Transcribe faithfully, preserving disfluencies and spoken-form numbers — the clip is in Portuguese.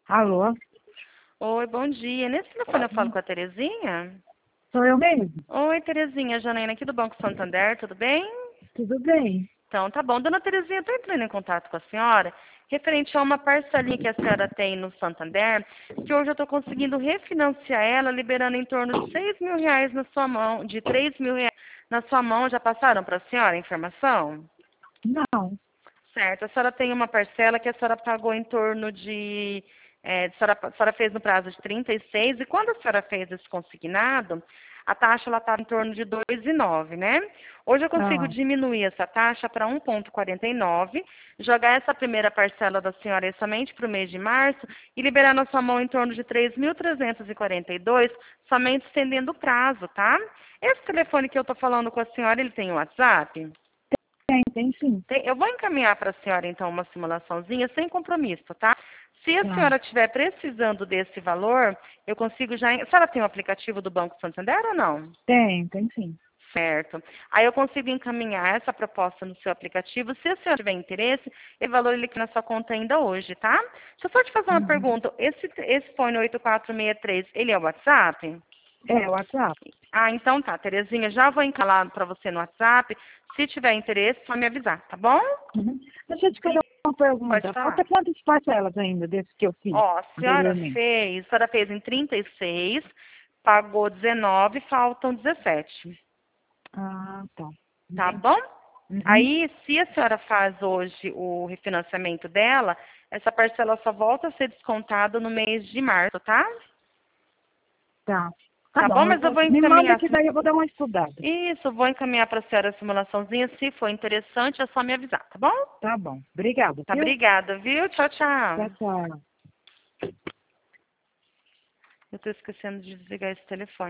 Alô? Oi, bom dia. Nesse telefone eu falo com a Terezinha? Sou eu mesmo? Oi, Terezinha, Janaína aqui do Banco Santander, tudo bem? Tudo bem? Então, tá bom. Dona Terezinha, eu tô entrando em contato com a senhora referente a uma parcelinha que a senhora tem no Santander, que hoje eu tô conseguindo refinanciar ela, liberando em torno de seis mil reais na sua mão, de três mil reais na sua mão. Já passaram para a senhora a informação? Não. Certo. A senhora tem uma parcela que a senhora pagou em torno de... É, a, senhora, a senhora fez no prazo de trinta e seis, e quando a senhora fez esse consignado, a taxa está em torno de dois vírgula nove, né? Hoje eu consigo Ah, diminuir essa taxa para um vírgula quarenta e nove, jogar essa primeira parcela da senhora aí somente para o mês de março e liberar na sua mão em torno de três mil trezentos e quarenta e dois, somente estendendo o prazo, tá? Esse telefone que eu estou falando com a senhora, ele tem o WhatsApp? tem, tem sim. Tem- Eu vou encaminhar para a senhora, então, uma simulaçãozinha sem compromisso, tá? Se a Tá. senhora estiver precisando desse valor, eu consigo já... A senhora tem o aplicativo do Banco Santander ou não? Tem, tem sim. Certo. Aí eu consigo encaminhar essa proposta no seu aplicativo. Se a senhora tiver interesse, esse valor ele aqui na sua conta ainda hoje, tá? Deixa eu só te fazer uma Uhum. pergunta. Esse, esse fone oito quatro seis três, ele é o WhatsApp? É, o WhatsApp. Ah, então tá, Terezinha, já vou encalar para você no WhatsApp. Se tiver interesse, só me avisar, tá bom? Uhum. Deixa eu te fazer Bri- uma Pode pergunta. falar. Falta quantas parcelas ainda desse que eu fiz Ó, a senhora anteriormente? fez, a senhora fez em trinta e seis, pagou dezenove, faltam dezessete, Ah, tá. tá Entendi. bom? Uhum. Aí, se a senhora faz hoje o refinanciamento dela, essa parcela só volta a ser descontada no mês de março, tá? Tá. Tá Tá bom, bom, eu mas eu vou... vou me manda encaminhar. que daí eu vou dar uma estudada. Isso, vou encaminhar para a senhora a simulaçãozinha. Se for interessante, é só me avisar, tá bom? Tá bom. Obrigada, Tá, viu? obrigada, viu? Tchau, Tchau, tchau. tchau. Eu tô esquecendo de desligar esse telefone.